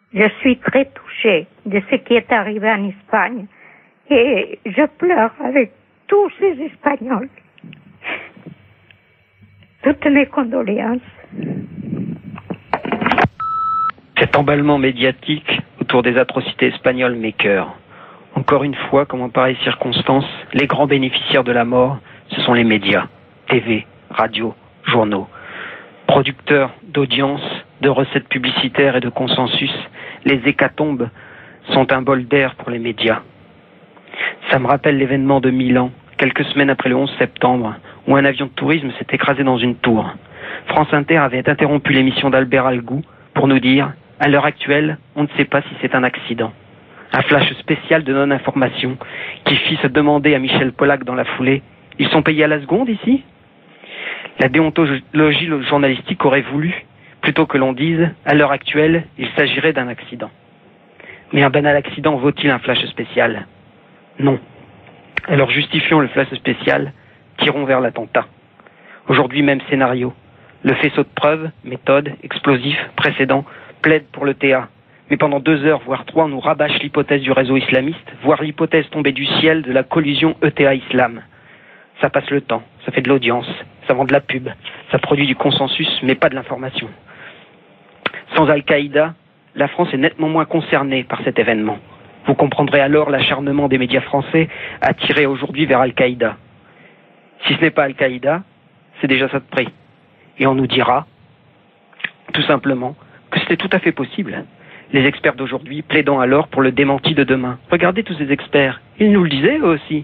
Je suis très touchée de ce qui est arrivé en Espagne et je pleure avec tous ces Espagnols. Toutes mes condoléances. Cet emballement médiatique autour des atrocités espagnoles m'écœure. Encore une fois, comme en pareille circonstance, les grands bénéficiaires de la mort, ce sont les médias, TV, radio, journaux. Producteurs d'audience, de recettes publicitaires et de consensus, les hécatombes sont un bol d'air pour les médias. Ça me rappelle l'événement de Milan, quelques semaines après le 11 septembre, où un avion de tourisme s'est écrasé dans une tour. France Inter avait interrompu l'émission d'Albert Algou pour nous dire « À l'heure actuelle, on ne sait pas si c'est un accident ». Un flash spécial de non-information qui fit se demander à Michel Pollack dans la foulée « Ils sont payés à la seconde ici ?» La déontologie journalistique aurait voulu, plutôt que l'on dise « À l'heure actuelle, il s'agirait d'un accident ». Mais un banal accident vaut-il un flash spécial ? Non. Alors justifions le flash spécial, tirons vers l'attentat. Aujourd'hui même scénario. Le faisceau de preuves, méthode, explosif, précédent, plaide pour le TA. Mais pendant 2 heures, voire 3, on nous rabâche l'hypothèse du réseau islamiste, voire l'hypothèse tombée du ciel de la collusion ETA-Islam. Ça passe le temps, ça fait de l'audience, ça vend de la pub, ça produit du consensus, mais pas de l'information. Sans Al-Qaïda, la France est nettement moins concernée par cet événement. Vous comprendrez alors l'acharnement des médias français à tirer aujourd'hui vers Al-Qaïda. Si ce n'est pas Al-Qaïda, c'est déjà ça de prix. Et on nous dira, tout simplement, que c'était tout à fait possible. Les experts d'aujourd'hui plaidant alors pour le démenti de demain. Regardez tous ces experts, ils nous le disaient eux aussi.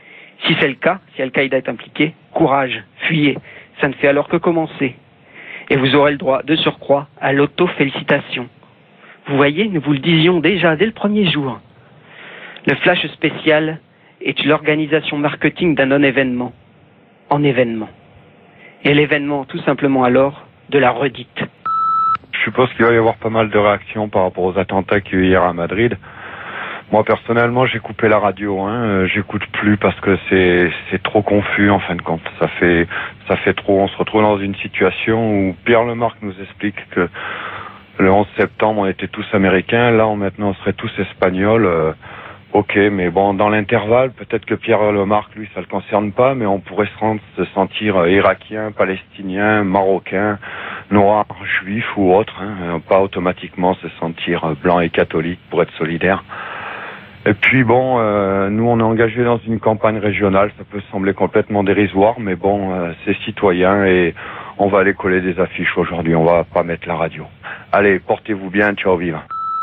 Si c'est le cas, si Al-Qaïda est impliqué, courage, fuyez, ça ne fait alors que commencer. Et vous aurez le droit, de surcroît, à l'auto-félicitation. Vous voyez, nous vous le disions déjà dès le premier jour. Le flash spécial est l'organisation marketing d'un non-événement en événement. Et l'événement, tout simplement alors, de la redite. Je suppose qu'il va y avoir pas mal de réactions par rapport aux attentats qu'il y a eu hier à Madrid. Moi, personnellement, j'ai coupé la radio, j'écoute plus parce que c'est trop confus, en fin de compte. Ça fait trop. On se retrouve dans une situation où Pierre Lemarque nous explique que le 11 septembre, on était tous américains. Là, maintenant, on serait tous espagnols. Ok, mais bon, dans l'intervalle, peut-être que Pierre Lemarque, lui, ça le concerne pas, mais on pourrait se sentir irakien, palestinien, marocain, noir, juif ou autre, pas automatiquement se sentir blanc et catholique pour être solidaire. Et puis bon, nous on est engagés dans une campagne régionale, ça peut sembler complètement dérisoire, mais bon, c'est citoyen et on va aller coller des affiches aujourd'hui, on va pas mettre la radio. Allez, portez-vous bien, ciao, vive.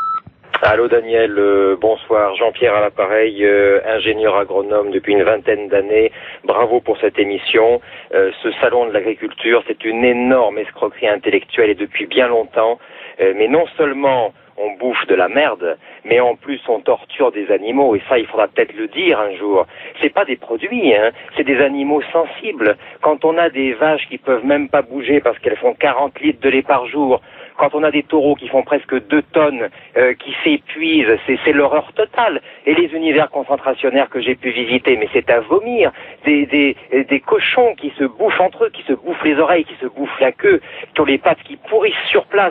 Allô Daniel, bonsoir, Jean-Pierre à l'appareil, ingénieur agronome depuis une 20aine d'années, bravo pour cette émission. Ce salon de l'agriculture, c'est une énorme escroquerie intellectuelle et depuis bien longtemps, mais non seulement on bouffe de la merde, mais en plus on torture des animaux, et ça il faudra peut-être le dire un jour. C'est pas des produits, c'est des animaux sensibles. Quand on a des vaches qui peuvent même pas bouger parce qu'elles font 40 litres de lait par jour, quand on a des taureaux qui font presque 2 tonnes, qui s'épuisent, c'est l'horreur totale. Et les univers concentrationnaires que j'ai pu visiter, mais c'est à vomir. Des cochons qui se bouffent entre eux, qui se bouffent les oreilles, qui se bouffent la queue, qui ont les pattes qui pourrissent sur place.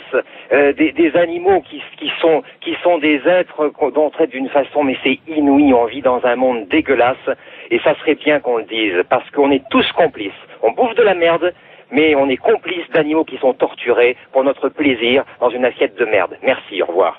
Des animaux qui sont des êtres dont on traite d'une façon, mais c'est inouï. On vit dans un monde dégueulasse. Et ça serait bien qu'on le dise, parce qu'on est tous complices. On bouffe de la merde, mais on est complices d'animaux qui sont torturés pour notre plaisir dans une assiette de merde. Merci, au revoir.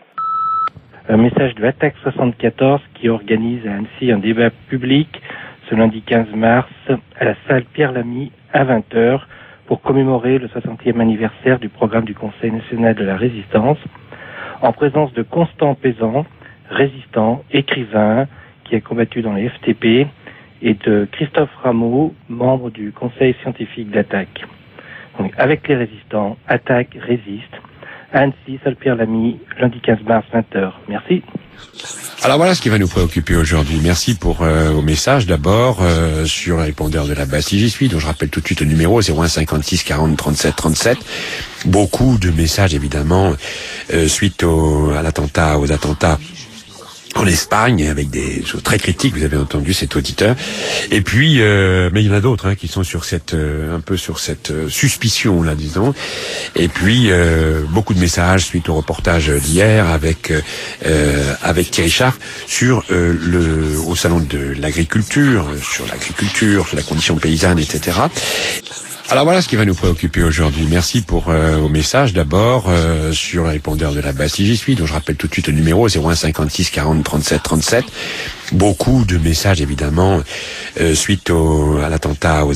Un message de Attaque 74 qui organise à Annecy un débat public ce lundi 15 mars à la salle Pierre Lamy à 20h pour commémorer le 60e anniversaire du programme du Conseil national de la résistance en présence de Constant Pézant, résistant, écrivain qui a combattu dans les FTP et de Christophe Rameau, membre du Conseil scientifique d'Attaque. Donc, avec les résistants, Attaque résiste. Annecy, salle Pierre Lamy, lundi 15 mars, 20h. Merci. Alors voilà ce qui va nous préoccuper aujourd'hui. Merci pour vos messages d'abord sur le répondeur de la Bastille. J'y suis, donc je rappelle tout de suite le numéro 01 56 40 37 37. Beaucoup de messages évidemment suite aux attentats en Espagne, avec des choses très critiques, vous avez entendu cet auditeur. Et puis, mais il y en a d'autres qui sont sur cette, un peu sur cette suspicion, là, disons. Et puis, beaucoup de messages suite au reportage d'hier avec Thierry Charf sur au salon de l'agriculture, sur la condition paysanne, etc. Alors voilà ce qui va nous préoccuper aujourd'hui. Merci pour vos messages. D'abord sur le répondeur de la Bastille J'y suis, dont je rappelle tout de suite le numéro 01 56 40 37 37. Beaucoup de messages évidemment suite aux attentats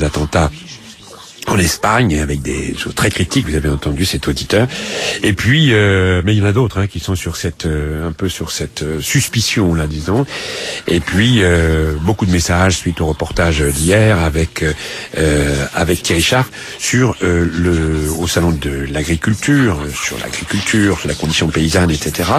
en Espagne, avec des choses très critiques, vous avez entendu cet auditeur. Et puis, mais il y en a d'autres qui sont sur cette, un peu sur cette suspicion, là, disons. Et puis, beaucoup de messages suite au reportage d'hier avec Thierry Charf sur au salon de l'agriculture, sur la condition paysanne, etc.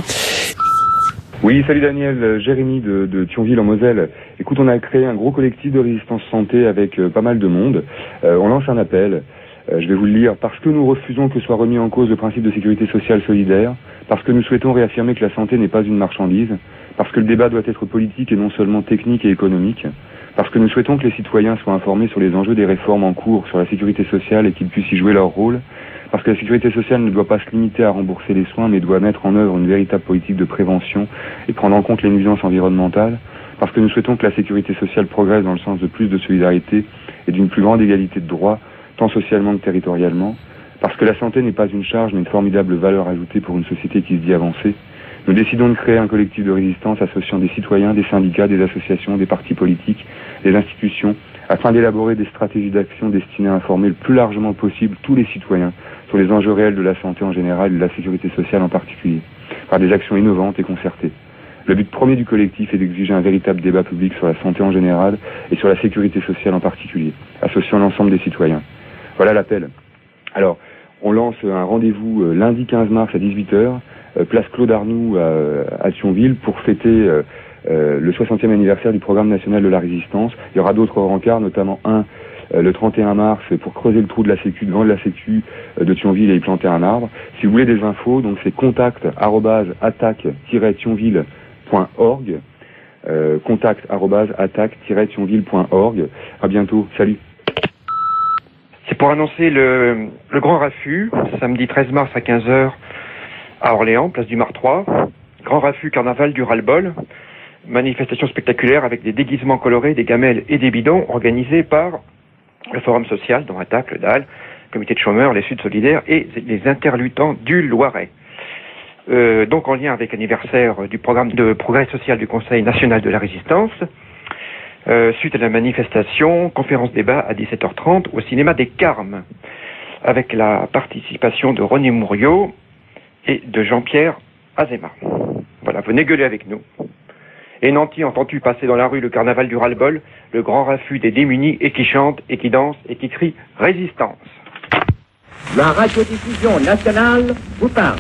Oui, salut Daniel, Jérémy de Thionville en Moselle. Écoute, on a créé un gros collectif de résistance santé avec pas mal de monde. On lance un appel, je vais vous le lire. Parce que nous refusons que soit remis en cause le principe de sécurité sociale solidaire, parce que nous souhaitons réaffirmer que la santé n'est pas une marchandise, parce que le débat doit être politique et non seulement technique et économique, parce que nous souhaitons que les citoyens soient informés sur les enjeux des réformes en cours sur la sécurité sociale et qu'ils puissent y jouer leur rôle, parce que la sécurité sociale ne doit pas se limiter à rembourser les soins, mais doit mettre en œuvre une véritable politique de prévention et prendre en compte les nuisances environnementales, parce que nous souhaitons que la sécurité sociale progresse dans le sens de plus de solidarité et d'une plus grande égalité de droits, tant socialement que territorialement, parce que la santé n'est pas une charge, mais une formidable valeur ajoutée pour une société qui se dit avancée. Nous décidons de créer un collectif de résistance associant des citoyens, des syndicats, des associations, des partis politiques, des institutions, afin d'élaborer des stratégies d'action destinées à informer le plus largement possible tous les citoyens sur les enjeux réels de la santé en général et de la sécurité sociale en particulier, par des actions innovantes et concertées. Le but premier du collectif est d'exiger un véritable débat public sur la santé en général et sur la sécurité sociale en particulier, associant l'ensemble des citoyens. Voilà l'appel. Alors, on lance un rendez-vous lundi 15 mars à 18h, place Claude Arnoux à Thionville, pour fêter le 60e anniversaire du programme national de la résistance. Il y aura d'autres rencarts, notamment le 31 mars, pour creuser le trou de la Sécu, devant la Sécu de Thionville et y planter un arbre. Si vous voulez des infos, donc c'est contact@attaque-thionville.org, contact@attaque-thionville.org. À bientôt, salut. C'est pour annoncer le grand raffut, samedi 13 mars à 15h à Orléans, place du Mar 3. Grand raffut carnaval du ras-le-bol. Manifestation spectaculaire avec des déguisements colorés, des gamelles et des bidons organisés par le Forum social, dont Attaque, le DAL, le Comité de chômeurs, les Sud solidaires et les interluttants du Loiret. Donc en lien avec l'anniversaire du programme de progrès social du Conseil national de la résistance, suite à la manifestation, conférence débat à 17h30 au cinéma des Carmes, avec la participation de René Mouriot et de Jean-Pierre Azéma. Voilà, venez gueuler avec nous. Et Nanty, entends-tu passer dans la rue le carnaval du ras-le-bol, le grand raffut des démunis, et qui chante, et qui danse, et qui crie « Résistance ». La radiodiffusion nationale vous parle.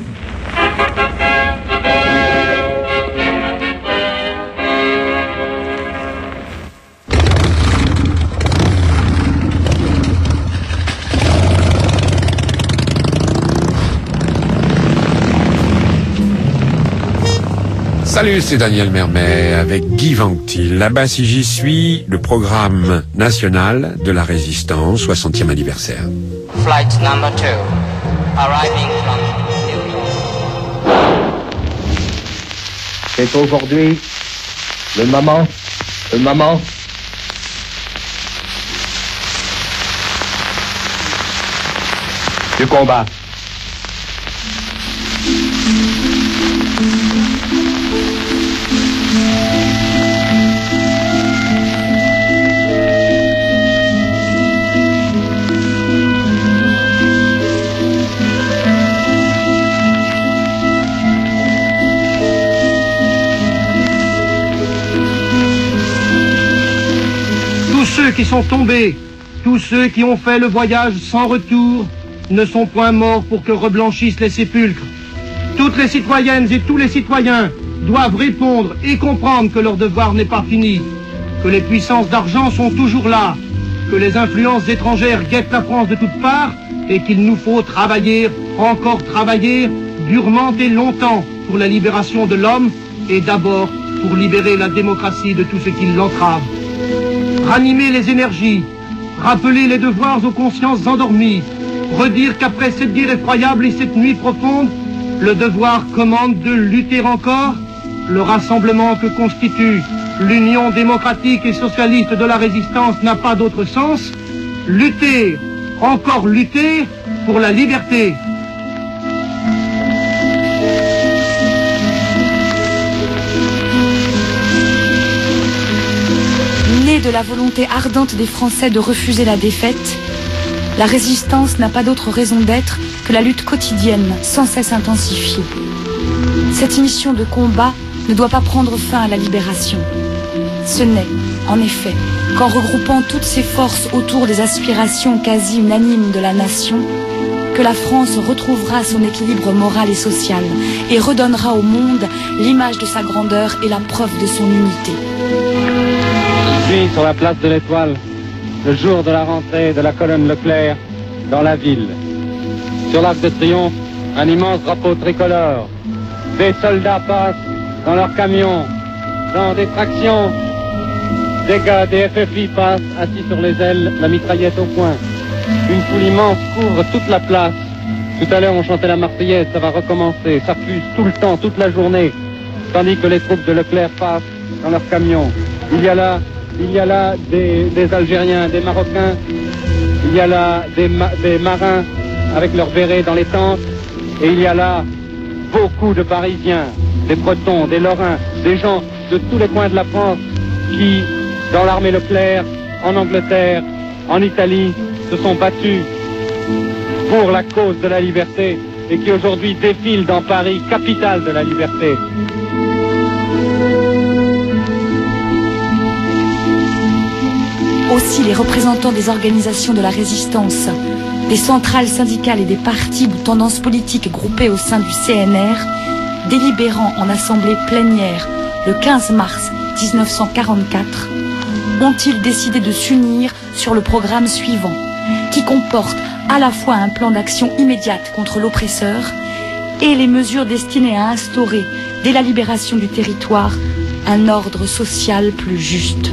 Salut, c'est Daniel Mermet avec Guy Vanctil. Là-bas, si j'y suis, le programme national de la résistance, 60e anniversaire. Flight number 2, arriving from New York. C'est aujourd'hui le moment du combat. Ceux qui sont tombés, tous ceux qui ont fait le voyage sans retour, ne sont point morts pour que reblanchissent les sépulcres. Toutes les citoyennes et tous les citoyens doivent répondre et comprendre que leur devoir n'est pas fini, que les puissances d'argent sont toujours là, que les influences étrangères guettent la France de toutes parts et qu'il nous faut travailler, encore travailler, durement et longtemps pour la libération de l'homme, et d'abord pour libérer la démocratie de tout ce qui l'entrave. Ranimer les énergies, rappeler les devoirs aux consciences endormies, redire qu'après cette guerre effroyable et cette nuit profonde, le devoir commande de lutter encore. Le rassemblement que constitue l'Union démocratique et socialiste de la résistance n'a pas d'autre sens. Lutter, encore lutter pour la liberté. Née de la volonté ardente des Français de refuser la défaite, la résistance n'a pas d'autre raison d'être que la lutte quotidienne, sans cesse intensifiée. Cette mission de combat ne doit pas prendre fin à la libération. Ce n'est, en effet, qu'en regroupant toutes ses forces autour des aspirations quasi unanimes de la nation, que la France retrouvera son équilibre moral et social et redonnera au monde l'image de sa grandeur et la preuve de son unité. Je suis sur la place de l'Étoile, le jour de la rentrée de la colonne Leclerc dans la ville. Sur l'Arc de Triomphe, un immense drapeau tricolore. Des soldats passent dans leurs camions, dans des tractions. Des gars des FFI passent assis sur les ailes, la mitraillette au poing. Une foule immense couvre toute la place. Tout à l'heure on chantait la Marseillaise, ça va recommencer. Ça fuse tout le temps, toute la journée. Tandis que les troupes de Leclerc passent dans leurs camions. Il y a là des Algériens, des Marocains. Il y a là des marins avec leurs bérets dans les tentes. Et il y a là beaucoup de Parisiens, des Bretons, des Lorrains, des gens de tous les coins de la France qui, dans l'armée Leclerc, en Angleterre, en Italie, se sont battus pour la cause de la liberté et qui aujourd'hui défilent dans Paris, capitale de la liberté. Aussi les représentants des organisations de la résistance, des centrales syndicales et des partis ou tendances politiques groupés au sein du CNR, délibérant en assemblée plénière le 15 mars 1944, ont-ils décidé de s'unir sur le programme suivant, qui comporte à la fois un plan d'action immédiate contre l'oppresseur et les mesures destinées à instaurer, dès la libération du territoire, un ordre social plus juste.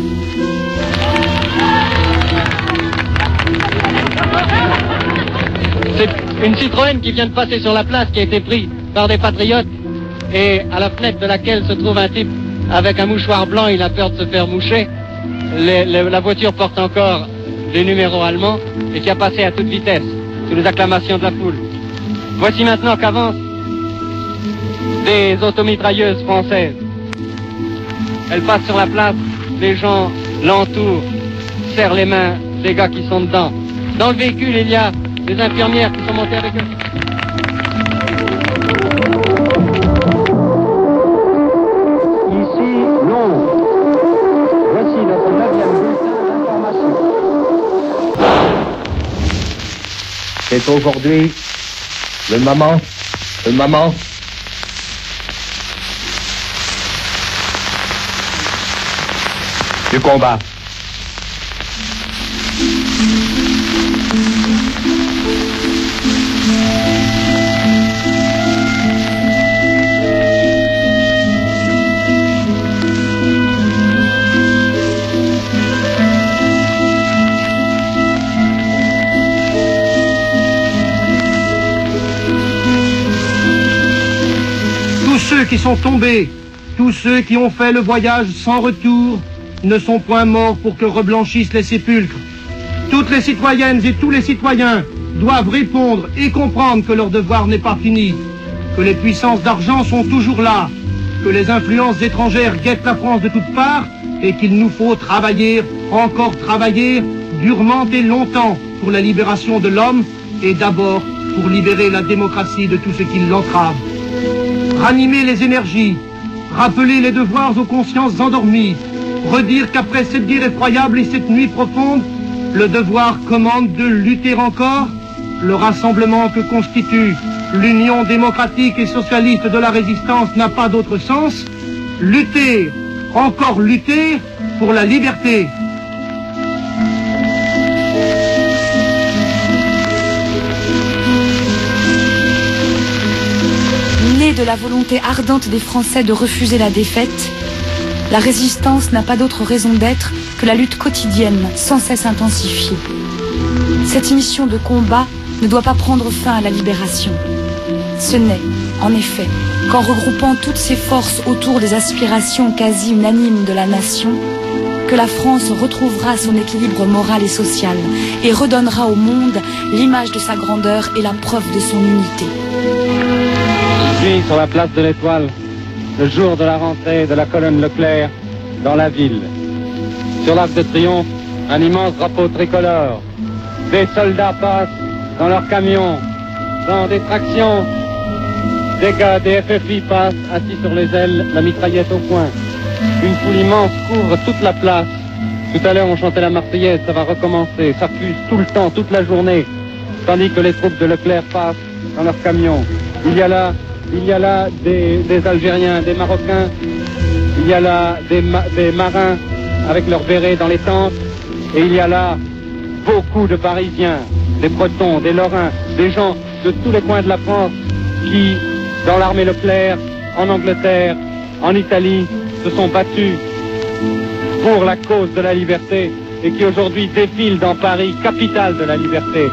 C'est une Citroën qui vient de passer sur la place qui a été prise par des patriotes et à la fenêtre de laquelle se trouve un type avec un mouchoir blanc, il a peur de se faire moucher. La voiture porte encore des numéros allemands et qui a passé à toute vitesse sous les acclamations de la foule. Voici maintenant qu'avancent des automitrailleuses françaises. Elles passent sur la place, les gens l'entourent, serrent les mains des gars qui sont dedans. Dans le véhicule, il y a des infirmières qui sont montées avec eux. Ici, Londres. Voici notre 9e bulletin d'information. C'est aujourd'hui le moment du combat. Tous ceux qui sont tombés, tous ceux qui ont fait le voyage sans retour, ne sont point morts pour que reblanchissent les sépulcres. Toutes les citoyennes et tous les citoyens doivent répondre et comprendre que leur devoir n'est pas fini, que les puissances d'argent sont toujours là, que les influences étrangères guettent la France de toutes parts et qu'il nous faut travailler, encore travailler, durement et longtemps pour la libération de l'homme et d'abord pour libérer la démocratie de tout ce qui l'entrave. Ranimer les énergies, rappeler les devoirs aux consciences endormies, redire qu'après cette guerre effroyable et cette nuit profonde, le devoir commande de lutter encore. Le rassemblement que constitue l'Union démocratique et socialiste de la résistance n'a pas d'autre sens. Lutter, encore lutter pour la liberté. Née Guidée de la volonté ardente des Français de refuser la défaite, la résistance n'a pas d'autre raison d'être que la lutte quotidienne, sans cesse intensifiée. Cette mission de combat ne doit pas prendre fin à la libération. Ce n'est, en effet, qu'en regroupant toutes ses forces autour des aspirations quasi unanimes de la nation, que la France retrouvera son équilibre moral et social et redonnera au monde l'image de sa grandeur et la preuve de son unité. Je suis sur la place de l'Étoile, le jour de la rentrée de la colonne Leclerc dans la ville. Sur l'Arc de Triomphe, un immense drapeau tricolore. Des soldats passent dans leurs camions, dans des tractions. Des gars des FFI passent, assis sur les ailes, la mitraillette au poing. Une foule immense couvre toute la place. Tout à l'heure, on chantait la Marseillaise, ça va recommencer. Ça fuse tout le temps, toute la journée. Tandis que les troupes de Leclerc passent dans leurs camions. Il y a là des Algériens, des Marocains. Il y a là des marins avec leurs bérets dans les tentes. Et il y a là beaucoup de Parisiens, des Bretons, des Lorrains, des gens de tous les coins de la France qui, dans l'armée Leclerc, en Angleterre, en Italie, se sont battus pour la cause de la liberté et qui aujourd'hui défilent dans Paris, capitale de la liberté.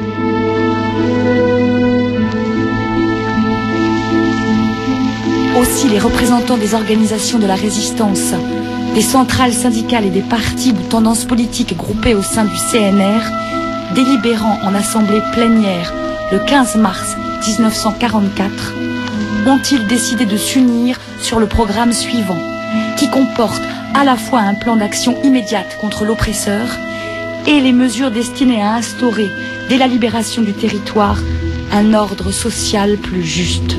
Aussi les représentants des organisations de la résistance, des centrales syndicales et des partis ou tendances politiques groupés au sein du CNR, délibérant en assemblée plénière le 15 mars 1944, ont-ils décidé de s'unir sur le programme suivant, qui comporte à la fois un plan d'action immédiate contre l'oppresseur et les mesures destinées à instaurer, dès la libération du territoire, un ordre social plus juste.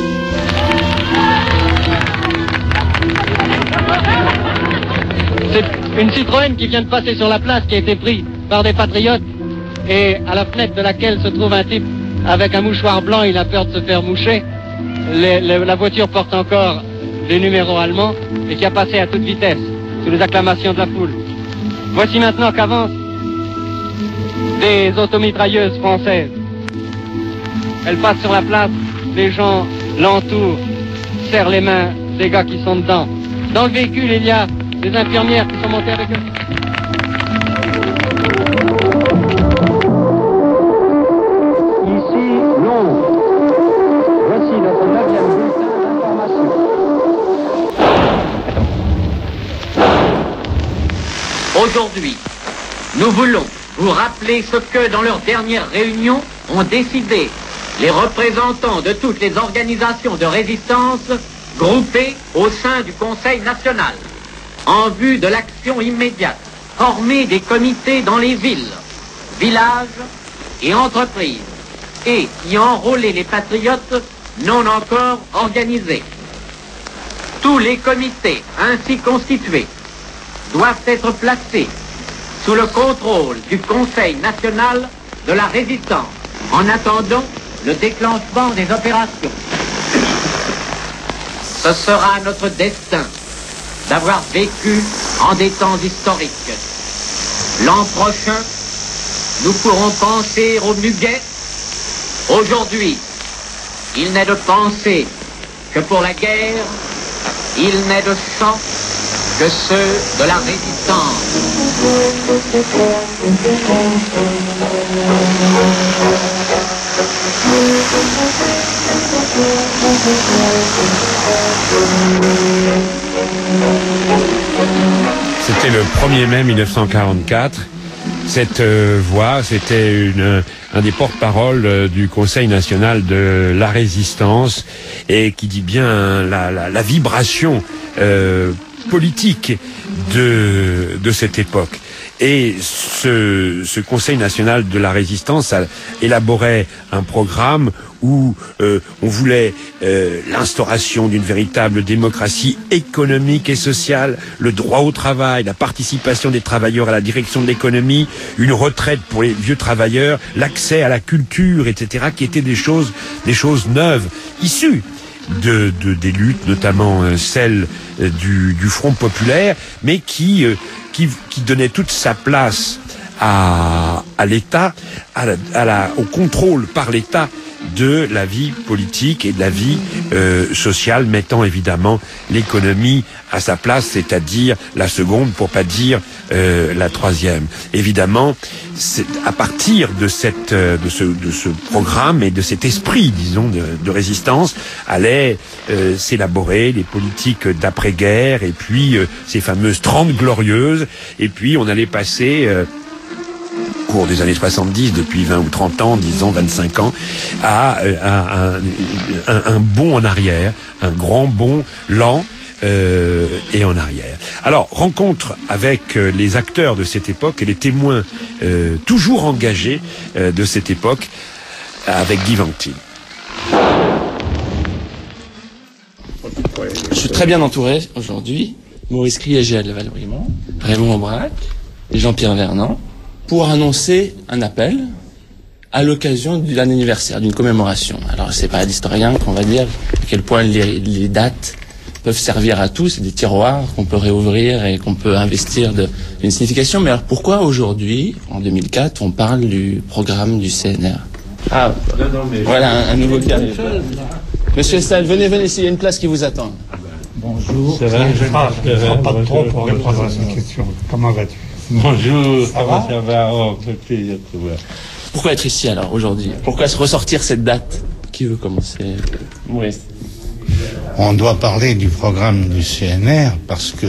C'est une Citroën qui vient de passer sur la place, qui a été prise par des patriotes, et à la fenêtre de laquelle se trouve un type avec un mouchoir blanc, il a peur de se faire moucher. La voiture porte encore les numéros allemands et qui a passé à toute vitesse, sous les acclamations de la foule. Voici maintenant qu'avancent des automitrailleuses françaises. Elles passent sur la place, les gens l'entourent, serrent les mains des gars qui sont dedans. Dans le véhicule, il y a des infirmières qui sont montées avec eux. Ici, Londres. Voici notre 9e bulletin d'information. Aujourd'hui, nous voulons vous rappeler ce que, dans leur dernière réunion, ont décidé les représentants de toutes les organisations de résistance groupées au sein du Conseil national, en vue de l'action immédiate, former des comités dans les villes, villages et entreprises, et y enrôler les patriotes non encore organisés. Tous les comités ainsi constitués doivent être placés sous le contrôle du Conseil national de la résistance, en attendant le déclenchement des opérations. Ce sera notre destin d'avoir vécu en des temps historiques. L'an prochain, nous pourrons penser au muguet. Aujourd'hui, il n'est de pensée que pour la guerre, il n'est de chant que ceux de la résistance. C'était le 1er mai 1944. Cette voix, c'était un des porte-paroles du Conseil national de la résistance et qui dit bien la vibration politique de cette époque. Et ce Conseil national de la résistance a élaboré un programme où on voulait l'instauration d'une véritable démocratie économique et sociale, le droit au travail, la participation des travailleurs à la direction de l'économie, une retraite pour les vieux travailleurs, l'accès à la culture, etc., qui étaient des choses neuves, issues des luttes, notamment celle du Front populaire, mais qui donnait toute sa place à l'État, au contrôle par l'État de la vie politique et de la vie sociale, mettant évidemment l'économie à sa place, c'est-à-dire la seconde, pour pas dire la troisième. Évidemment, c'est à partir de ce programme et de cet esprit, disons, de résistance, allaient s'élaborer les politiques d'après-guerre, et puis ces fameuses 30 glorieuses, et puis on allait passer au cours des années 70, depuis 20 ou 30 ans, disons 25 ans, à un bond en arrière, un grand bond lent et en arrière. Alors, rencontre avec les acteurs de cette époque et les témoins toujours engagés de cette époque, avec Guy Vantine. Je suis très bien entouré aujourd'hui. Maurice Kriegel de Valoriemont, Raymond Aubrac et Jean-Pierre Vernant, pour annoncer un appel à l'occasion d'un anniversaire, d'une commémoration. Alors, c'est pas à l'historien qu'on va dire à quel point les dates peuvent servir à tout. C'est des tiroirs qu'on peut réouvrir et qu'on peut investir d'une signification. Mais alors, pourquoi aujourd'hui, en 2004, on parle du programme du CNR? Ah, voilà un nouveau qui arrive. Monsieur Estelle, venez, il y a une place qui vous attend. Bonjour. Ça va, je ne pas trop pour répondre à cette question. Comment vas-tu? Bonjour. Ça va. Oh, plaisir de te voir. Pourquoi être ici alors aujourd'hui? Pourquoi se ressortir cette date? Qui veut commencer? Oui. On doit parler du programme du CNR parce que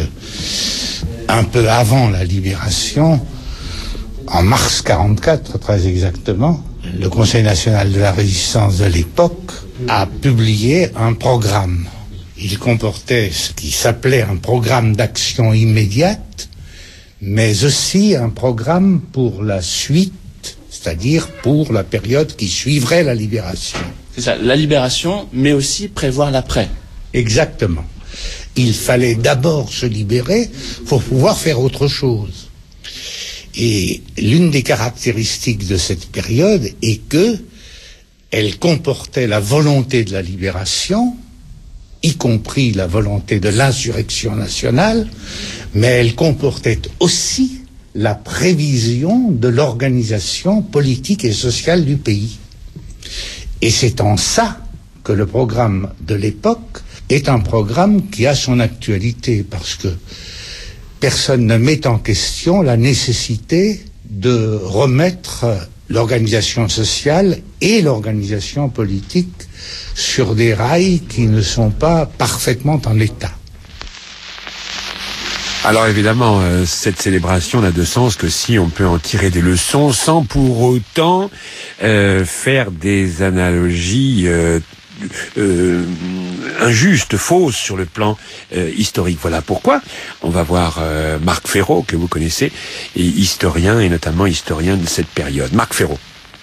un peu avant la libération, en mars 44 très exactement, le Conseil national de la résistance de l'époque a publié un programme. Il comportait ce qui s'appelait un programme d'action immédiate, mais aussi un programme pour la suite, c'est-à-dire pour la période qui suivrait la libération. C'est ça, la libération, mais aussi prévoir l'après. Exactement. Il fallait d'abord se libérer pour pouvoir faire autre chose. Et l'une des caractéristiques de cette période est que elle comportait la volonté de la libération, y compris la volonté de l'insurrection nationale, mais elle comportait aussi la prévision de l'organisation politique et sociale du pays. Et c'est en ça que le programme de l'époque est un programme qui a son actualité, parce que personne ne met en question la nécessité de remettre l'organisation sociale et l'organisation politique sur des rails qui ne sont pas parfaitement en état. Alors évidemment, cette célébration n'a de sens que si on peut en tirer des leçons sans pour autant faire des analogies injustes, fausses sur le plan historique. Voilà pourquoi on va voir Marc Ferraud, que vous connaissez, et historien, et notamment historien de cette période. Marc Ferraud.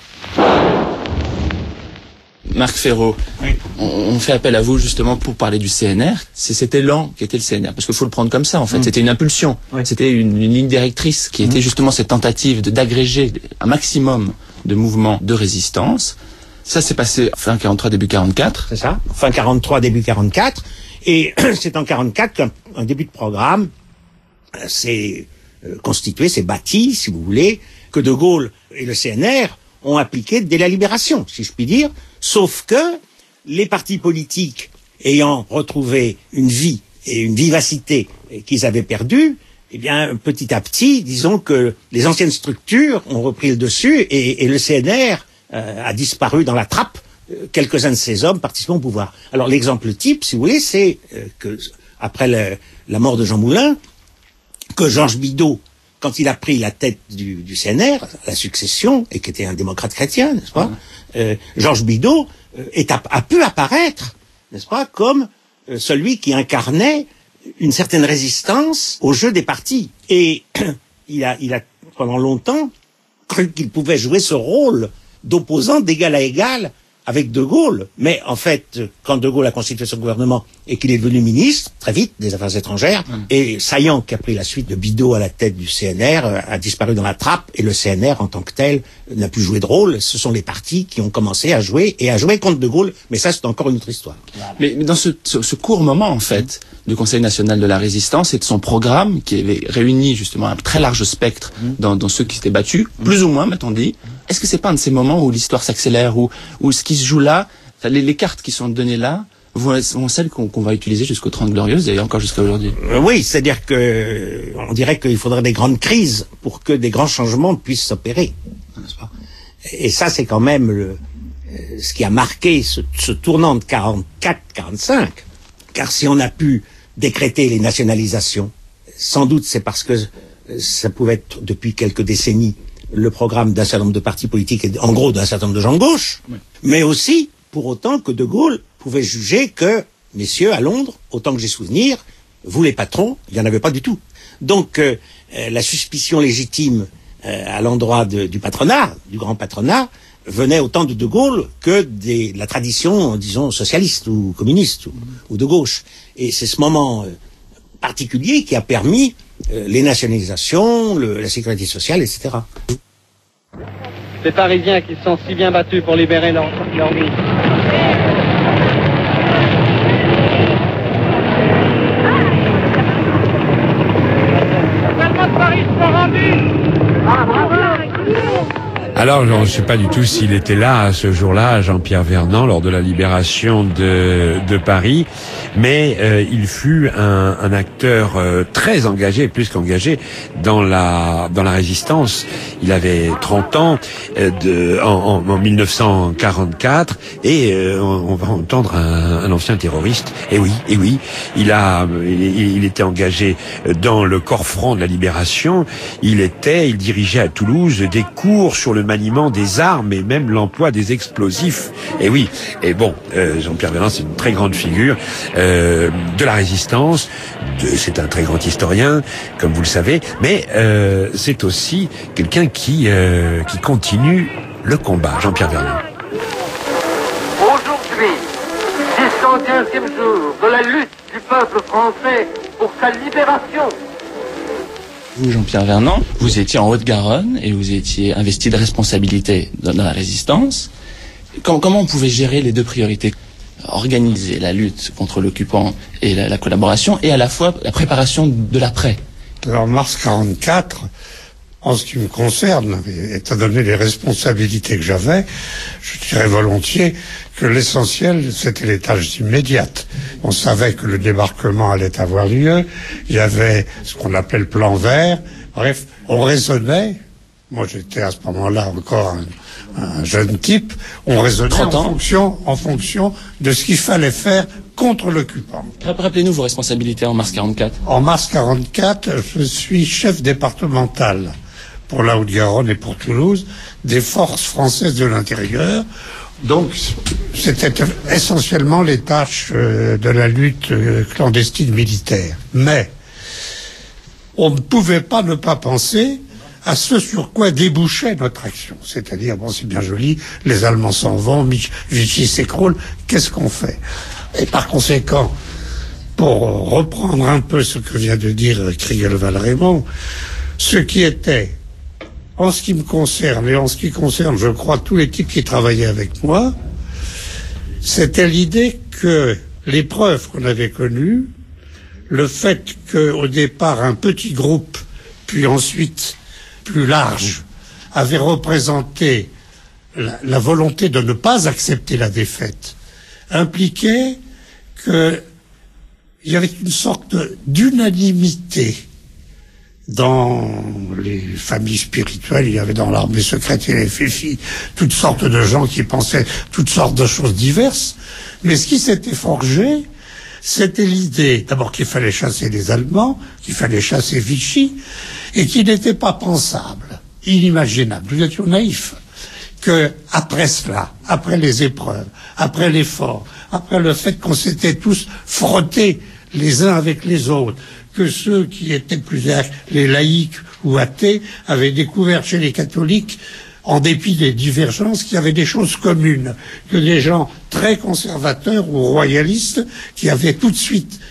Marc Ferraud, oui. On fait appel à vous justement pour parler du CNR. C'est cet élan qui était le CNR, parce qu'il faut le prendre comme ça en fait. C'était une impulsion, c'était une ligne directrice qui était justement cette tentative d'agréger un maximum de mouvements de résistance. Ça s'est passé fin 43, début 44. C'est ça, fin 43, début 44. Et c'est en 44 qu'un début de programme s'est constitué, s'est bâti, si vous voulez, que De Gaulle et le CNR ont appliqué dès la libération, si je puis dire, sauf que les partis politiques ayant retrouvé une vie et une vivacité qu'ils avaient perdues, eh bien, petit à petit, disons que les anciennes structures ont repris le dessus et le CNR a disparu dans la trappe, quelques-uns de ces hommes participant au pouvoir. Alors l'exemple type, si vous voulez, c'est que après la mort de Jean Moulin, que Georges Bidault, quand il a pris la tête du CNR, la succession, et qui était un démocrate chrétien, n'est-ce pas, Georges Bidault a pu apparaître, n'est-ce pas, comme celui qui incarnait une certaine résistance au jeu des partis. Et il a pendant longtemps cru qu'il pouvait jouer ce rôle d'opposant d'égal à égal avec De Gaulle. Mais en fait, quand De Gaulle a constitué son gouvernement et qu'il est devenu ministre, très vite, des Affaires étrangères, et Saillant, qui a pris la suite de Bidault à la tête du CNR, a disparu dans la trappe, et le CNR, en tant que tel, n'a plus joué de rôle. Ce sont les partis qui ont commencé à jouer, et à jouer contre De Gaulle, mais ça, c'est encore une autre histoire. Voilà. Mais dans ce court moment, en fait, du Conseil national de la résistance et de son programme, qui avait réuni justement un très large spectre dans ceux qui s'étaient battus, plus ou moins, m'a-t-on dit, Est-ce que c'est pas un de ces moments où l'histoire s'accélère, où ce qui se joue là, les cartes qui sont données là, vont celles qu'on va utiliser jusqu'aux 30 Glorieuses et encore jusqu'à aujourd'hui? Oui, c'est-à-dire que on dirait qu'il faudrait des grandes crises pour que des grands changements puissent s'opérer, n'est-ce pas? Et ça, c'est quand même ce qui a marqué ce tournant de 44-45. Car si on a pu décréter les nationalisations, sans doute c'est parce que ça pouvait être depuis quelques décennies le programme d'un certain nombre de partis politiques et en gros d'un certain nombre de gens de gauche, oui. Mais aussi pour autant que De Gaulle pouvait juger que, messieurs, à Londres, autant que j'ai souvenir, vous les patrons, il n'y en avait pas du tout. Donc la suspicion légitime à l'endroit du patronat, du grand patronat, venait autant de Gaulle que de la tradition, disons, socialiste ou communiste ou de gauche. Et c'est ce moment particulier qui a permis les nationalisations, la sécurité sociale, etc. Ces Parisiens qui se sont si bien battus pour libérer leur vie. Alors, je ne sais pas du tout s'il était là à ce jour-là, Jean-Pierre Vernant, lors de la libération de Paris, mais il fut un acteur très engagé, plus qu'engagé, dans la résistance. Il avait 30 ans en 1944, et on va entendre un ancien terroriste. Et oui, il était engagé dans le corps franc de la libération. Il dirigeait à Toulouse des cours sur le maniement des armes et même l'emploi des explosifs. Et oui, et bon, Jean-Pierre Vernant, c'est une très grande figure de la résistance. C'est un très grand historien, comme vous le savez, mais c'est aussi quelqu'un qui continue le combat. Jean-Pierre Vernant. Aujourd'hui, 615e jour de la lutte du peuple français pour sa libération. Vous, Jean-Pierre Vernant, vous étiez en Haute-Garonne et vous étiez investi de responsabilités dans la résistance. Comment on pouvait gérer les deux priorités? Organiser la lutte contre l'occupant et la collaboration, et à la fois la préparation de l'après. En mars 44, en ce qui me concerne, étant donné les responsabilités que j'avais, je dirais volontiers que l'essentiel, c'était les tâches immédiates. On savait que le débarquement allait avoir lieu, il y avait ce qu'on appelle plan vert, bref, on raisonnait, moi j'étais à ce moment-là encore un jeune type, on raisonnait en fonction de ce qu'il fallait faire contre l'occupant. Rappelez-nous vos responsabilités en mars 44. En mars 44, je suis chef départemental pour la Haute-Garonne et pour Toulouse des forces françaises de l'intérieur. Donc, c'était essentiellement les tâches de la lutte clandestine militaire. Mais, on ne pouvait pas ne pas penser à ce sur quoi débouchait notre action. C'est-à-dire, bon, c'est bien joli, les Allemands s'en vont, Vichy s'écroule, qu'est-ce qu'on fait? Et par conséquent, pour reprendre un peu ce que vient de dire Kriegel-Valrémont, ce qui était, en ce qui me concerne, et en ce qui concerne, je crois, tous les types qui travaillaient avec moi, c'était l'idée que les preuves qu'on avait connues, le fait qu'au départ, un petit groupe, puis ensuite plus large, avait représenté la volonté de ne pas accepter la défaite, impliquait qu'il y avait une sorte d'unanimité dans les familles spirituelles, il y avait dans l'armée secrète et les FFI toutes sortes de gens qui pensaient toutes sortes de choses diverses, mais ce qui s'était forgé, c'était l'idée, d'abord qu'il fallait chasser les Allemands, qu'il fallait chasser Vichy, et qu'il n'était pas pensable, inimaginable, nous étions naïfs, que après cela, après les épreuves, après l'effort, après le fait qu'on s'était tous frottés les uns avec les autres, que ceux qui étaient plus les laïcs ou athées avaient découvert chez les catholiques, en dépit des divergences, qu'il y avait des choses communes, que des gens très conservateurs ou royalistes qui avaient tout de suite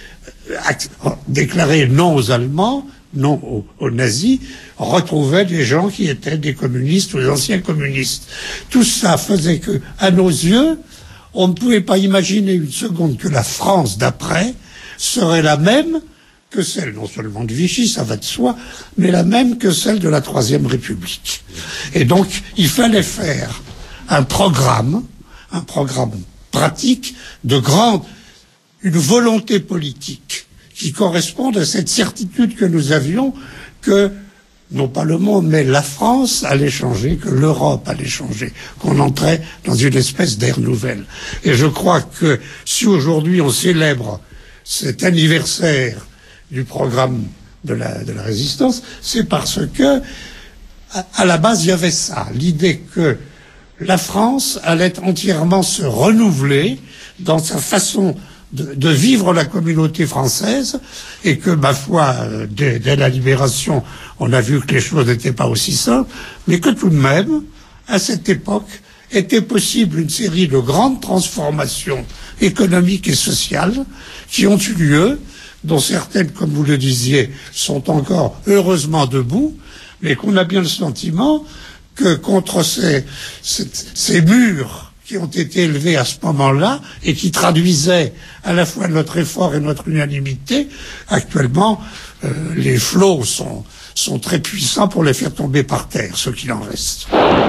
déclaré non aux Allemands, non aux nazis, retrouvaient des gens qui étaient des communistes ou des anciens communistes. Tout ça faisait que, à nos yeux, on ne pouvait pas imaginer une seconde que la France d'après serait la même que celle non seulement de Vichy, ça va de soi, mais la même que celle de la Troisième République. Et donc, il fallait faire un programme pratique une volonté politique qui corresponde à cette certitude que nous avions que, non pas le monde, mais la France allait changer, que l'Europe allait changer, qu'on entrait dans une espèce d'ère nouvelle. Et je crois que si aujourd'hui on célèbre cet anniversaire du programme de la résistance, c'est parce que, à la base, il y avait ça, l'idée que la France allait entièrement se renouveler dans sa façon de vivre la communauté française, et que, ma foi, dès la libération, on a vu que les choses n'étaient pas aussi simples, mais que tout de même, à cette époque, était possible une série de grandes transformations économiques et sociales qui ont eu lieu, dont certaines, comme vous le disiez, sont encore heureusement debout, mais qu'on a bien le sentiment que contre ces murs qui ont été élevés à ce moment-là et qui traduisaient à la fois notre effort et notre unanimité, actuellement, les flots sont très puissants pour les faire tomber par terre, ce qu'il en reste.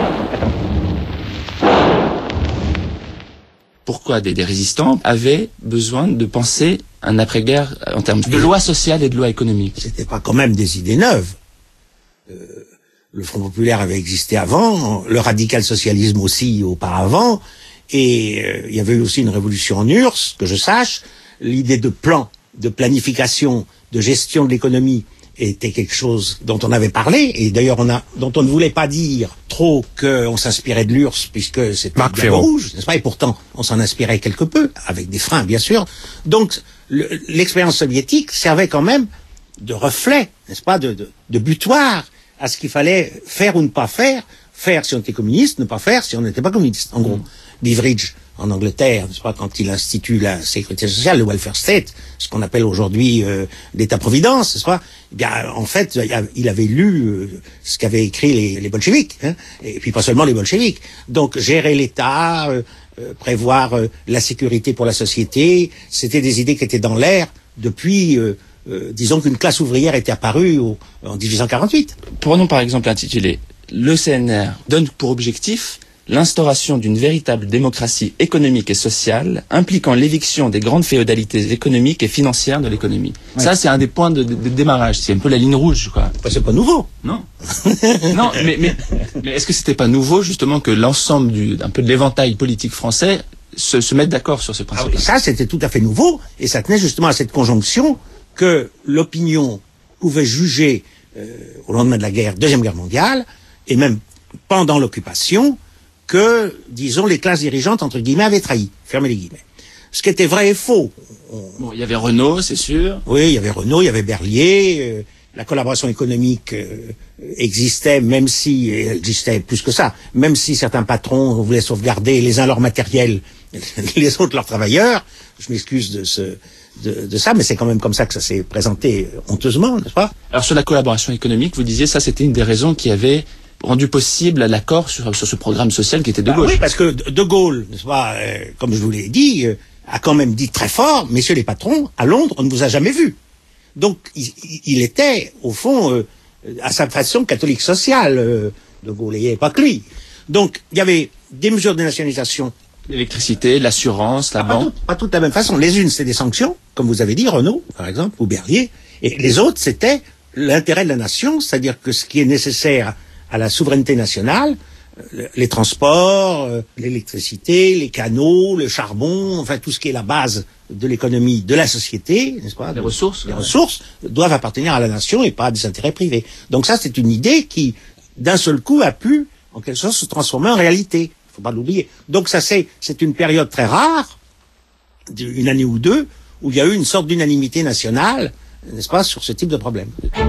Pourquoi des résistants avaient besoin de penser un après-guerre en termes de loi sociale et de loi économique? C'était pas quand même des idées neuves. Le Front populaire avait existé avant, le radical-socialisme aussi auparavant, et il y avait eu aussi une révolution en URSS, que je sache. L'idée de plan, de planification, de gestion de l'économie était quelque chose dont on avait parlé, et d'ailleurs dont on ne voulait pas dire trop qu'on s'inspirait de l'URSS, puisque c'était Marc le drapeau rouge, n'est-ce pas? Et pourtant, on s'en inspirait quelque peu, avec des freins, bien sûr. Donc, l'expérience soviétique servait quand même de reflet, n'est-ce pas, de butoir à ce qu'il fallait faire ou ne pas faire si on était communiste, ne pas faire si on n'était pas communiste. En gros, Beveridge, en Angleterre, n'est-ce pas, quand il institue la sécurité sociale, le welfare state, ce qu'on appelle aujourd'hui l'État-providence, n'est-ce pas, eh bien, en fait, il avait lu ce qu'avaient écrit les bolcheviks, hein, et puis pas seulement les bolcheviks. Donc, gérer l'État, prévoir la sécurité pour la société, c'était des idées qui étaient dans l'air depuis... disons qu'une classe ouvrière était apparue en 1848. Prenons par exemple l'intitulé « Le CNR donne pour objectif l'instauration d'une véritable démocratie économique et sociale impliquant l'éviction des grandes féodalités économiques et financières de l'économie. » Ouais. Ça, c'est un des points de démarrage. C'est un peu la ligne rouge, quoi. Bah, c'est pas nouveau. Non. Non, mais est-ce que c'était pas nouveau, justement, que l'ensemble un peu de l'éventail politique français se mette d'accord sur ce principe? Ah oui, ça, c'était tout à fait nouveau, et ça tenait justement à cette conjonction que l'opinion pouvait juger au lendemain de la Deuxième Guerre mondiale, et même pendant l'occupation, que, disons, les classes dirigeantes, entre guillemets, avaient trahi. Fermez les guillemets. Ce qui était vrai et faux. Bon, il y avait Renault, c'est sûr. Oui, il y avait Renault, il y avait Berlier, la collaboration économique existait, même si, elle existait plus que ça, même si certains patrons voulaient sauvegarder les uns leur matériel, les autres leurs travailleurs. Je m'excuse de ça, mais c'est quand même comme ça que ça s'est présenté honteusement, n'est-ce pas? Alors sur la collaboration économique, vous disiez, ça c'était une des raisons qui avait rendu possible l'accord sur ce programme social qui était de gauche. Oui, parce que De Gaulle, n'est-ce pas, comme je vous l'ai dit, a quand même dit très fort, messieurs les patrons, à Londres, on ne vous a jamais vu. Donc il était, au fond, à sa façon catholique sociale, De Gaulle, il n'y avait pas que lui. Donc il y avait des mesures de nationalisation. L'électricité, l'assurance, la banque. Pas toutes de la même façon. Les unes, c'est des sanctions, comme vous avez dit, Renault, par exemple, ou Berlier. Et les autres, c'était l'intérêt de la nation, c'est-à-dire que ce qui est nécessaire à la souveraineté nationale, les transports, l'électricité, les canaux, le charbon, enfin tout ce qui est la base de l'économie, de la société, n'est-ce pas? Les ressources. Les ressources doivent appartenir à la nation et pas à des intérêts privés. Donc ça, c'est une idée qui, d'un seul coup, a pu, en quelque sorte, se transformer en réalité. Faut pas l'oublier. Donc ça, c'est une période très rare, une année ou deux, où il y a eu une sorte d'unanimité nationale, n'est-ce pas, sur ce type de problème.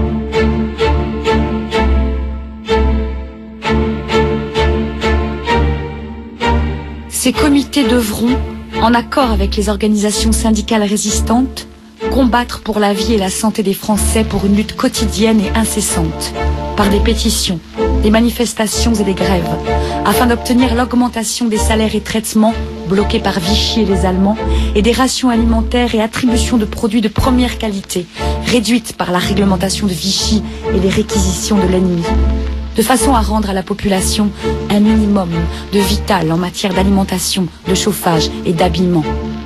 Ces comités devront, en accord avec les organisations syndicales résistantes, combattre pour la vie et la santé des Français pour une lutte quotidienne et incessante, par des pétitions, des manifestations et des grèves, afin d'obtenir l'augmentation des salaires et traitements bloqués par Vichy et les Allemands, et des rations alimentaires et attribution de produits de première qualité, réduite par la réglementation de Vichy et les réquisitions de l'ennemi, de façon à rendre à la population un minimum de vital en matière d'alimentation, de chauffage et d'habillement.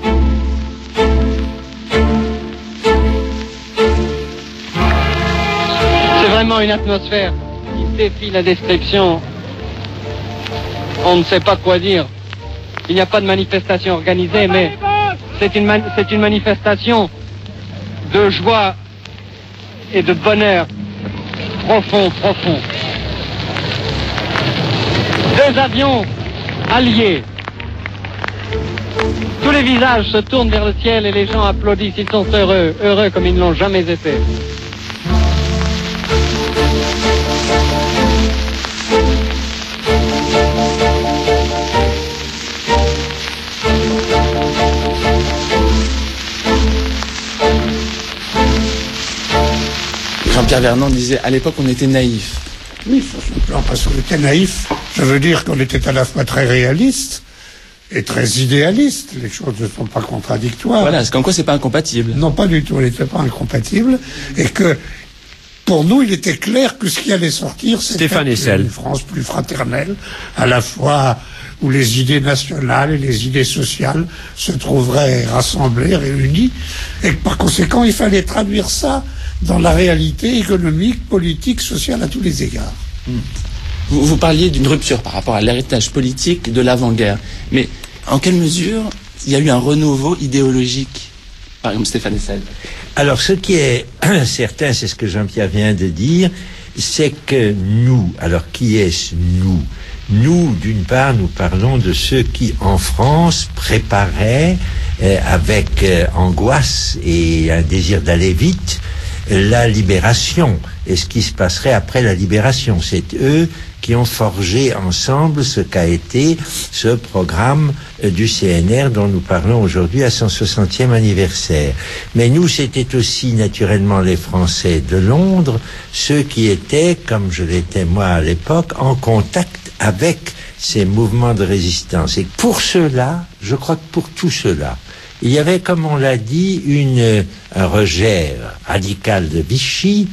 C'est vraiment une atmosphère qui défie la description. On ne sait pas quoi dire. Il n'y a pas de manifestation organisée, mais c'est une manifestation de joie et de bonheur profond. Deux avions alliés. Tous les visages se tournent vers le ciel et les gens applaudissent. Ils sont heureux comme ils ne l'ont jamais été. Jean-Pierre Vernant disait, à l'époque, on était naïfs. Oui, sur ce plan, parce qu'on était naïf. Je veux dire qu'on était à la fois très réaliste et très idéaliste. Les choses ne sont pas contradictoires. Voilà, c'est comme quoi c'est pas incompatible. Non, pas du tout, on n'était pas incompatible. Et que, pour nous, il était clair que ce qui allait sortir, c'était une France plus fraternelle, à la fois où les idées nationales et les idées sociales se trouveraient rassemblées, réunies, et que par conséquent, il fallait traduire ça dans la réalité économique, politique, sociale à tous les égards. Vous parliez d'une rupture par rapport à l'héritage politique de l'avant-guerre. Mais en quelle mesure il y a eu un renouveau idéologique, par exemple Stéphane Hessel? Alors ce qui est certain, c'est ce que Jean-Pierre vient de dire, c'est que nous, alors qui est-ce nous? Nous, d'une part, nous parlons de ceux qui, en France, préparaient avec angoisse et un désir d'aller vite la libération et ce qui se passerait après la libération. C'est eux qui ont forgé ensemble ce qu'a été ce programme du CNR dont nous parlons aujourd'hui à son 60e anniversaire. Mais nous, c'était aussi naturellement les Français de Londres, ceux qui étaient, comme je l'étais moi à l'époque, en contact avec ces mouvements de résistance. Et pour cela, je crois que pour tout cela, il y avait, comme on l'a dit, un rejet radical de Vichy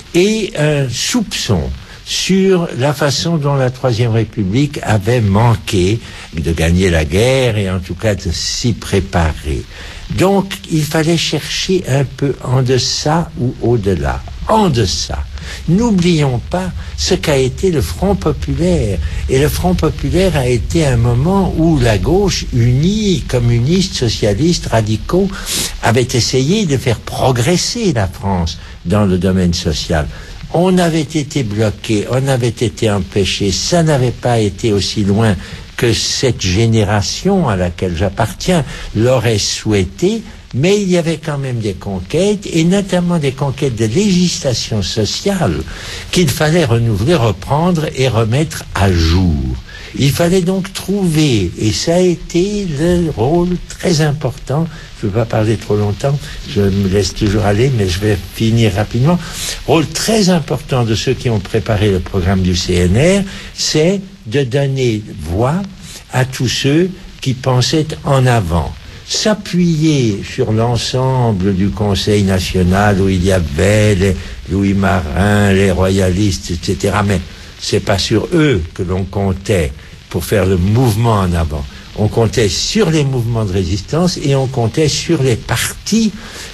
et un soupçon sur la façon dont la Troisième République avait manqué de gagner la guerre et en tout cas de s'y préparer. Donc, il fallait chercher un peu en deçà ou au-delà. En deçà. N'oublions pas ce qu'a été le Front populaire. Et le Front populaire a été un moment où la gauche unie, communiste, socialiste, radicaux, avait essayé de faire progresser la France dans le domaine social. On avait été bloqué, on avait été empêché, ça n'avait pas été aussi loin que cette génération à laquelle j'appartiens l'aurait souhaité, mais il y avait quand même des conquêtes, et notamment des conquêtes de législation sociale qu'il fallait renouveler, reprendre et remettre à jour. Il fallait donc trouver, et ça a été le rôle très important, je ne veux pas parler trop longtemps, je me laisse toujours aller, mais je vais finir rapidement, rôle très important de ceux qui ont préparé le programme du CNR, c'est de donner voix à tous ceux qui pensaient en avant. S'appuyer sur l'ensemble du Conseil national où il y avait les Louis Marin, les royalistes, etc. Mais c'est pas sur eux que l'on comptait pour faire le mouvement en avant. On comptait sur les mouvements de résistance et on comptait sur les partis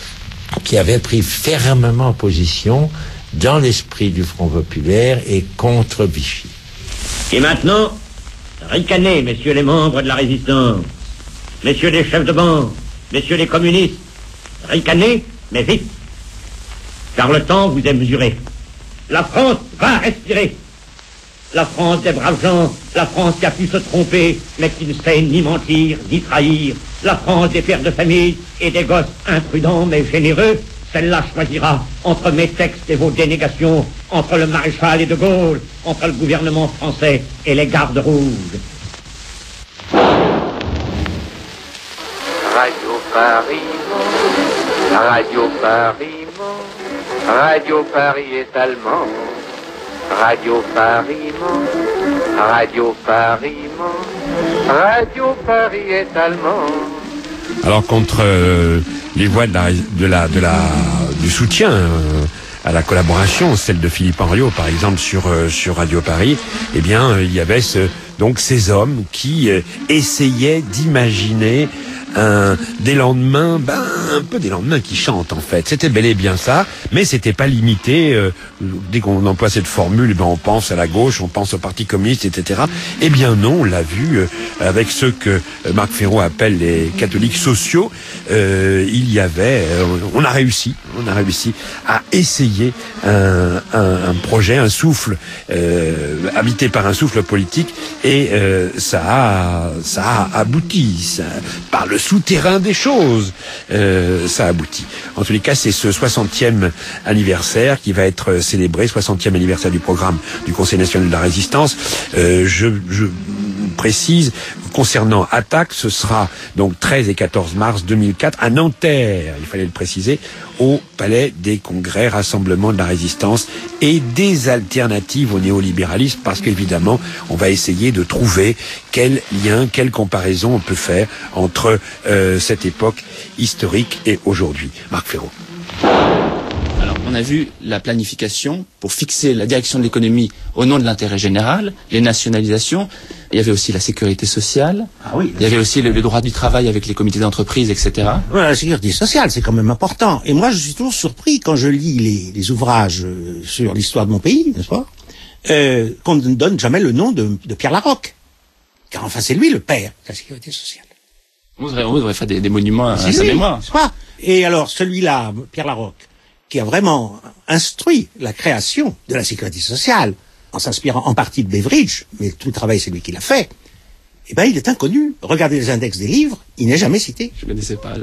qui avaient pris fermement position dans l'esprit du Front populaire et contre Vichy. Et maintenant, ricanez, messieurs les membres de la résistance. Messieurs les chefs de bande, messieurs les communistes, ricanez, mais vite, car le temps vous est mesuré. La France va respirer. La France des braves gens, la France qui a pu se tromper, mais qui ne sait ni mentir, ni trahir. La France des pères de famille et des gosses imprudents mais généreux, celle-là choisira entre mes textes et vos dénégations, entre le maréchal et de Gaulle, entre le gouvernement français et les gardes rouges. Radio Paris, Radio Paris, Radio Paris est allemand. Radio Paris, Radio Paris, Radio Paris est allemand. Alors contre les voix du du soutien à la collaboration, celle de Philippe Henriot par exemple sur Radio Paris, eh bien il y avait donc ces hommes qui essayaient d'imaginer des lendemains, un peu des lendemains qui chantent en fait. C'était bel et bien ça, mais c'était pas limité. Dès qu'on emploie cette formule, on pense à la gauche, on pense au Parti communiste, etc. Eh bien non, on l'a vu avec ceux que Marc Fesneau appelle les catholiques sociaux. Il y avait, on a réussi à essayer un projet, un souffle habité par un souffle politique, et ça a abouti. Par le souterrain des choses, ça aboutit. En tous les cas, c'est ce 60e anniversaire qui va être célébré, 60e anniversaire du programme du Conseil national de la résistance. Je précise, concernant Attaque, ce sera donc 13 et 14 mars 2004 à Nanterre, il fallait le préciser, au Palais des Congrès, Rassemblement de la Résistance et des alternatives au néolibéralisme, parce qu'évidemment, on va essayer de trouver quel lien, quelle comparaison on peut faire entre cette époque historique et aujourd'hui. Marc Fesneau. Alors, on a vu la planification pour fixer la direction de l'économie au nom de l'intérêt général, les nationalisations. Il y avait aussi la sécurité sociale. Ah oui. Il y avait aussi le droit du travail avec les comités d'entreprise, etc. Voilà, la sécurité sociale, c'est quand même important. Et moi, je suis toujours surpris quand je lis les ouvrages sur l'histoire de mon pays, n'est-ce pas, qu'on ne donne jamais le nom de Pierre Laroque. Car enfin, c'est lui le père de la sécurité sociale. On devrait faire des monuments à sa mémoire. N'est-ce pas ? Et alors, celui-là, Pierre Laroque, qui a vraiment instruit la création de la sécurité sociale, en s'inspirant en partie de Beveridge, mais tout le travail c'est lui qui l'a fait, eh ben il est inconnu. Regardez les index des livres, il n'est jamais cité. Je ne connaissais pas.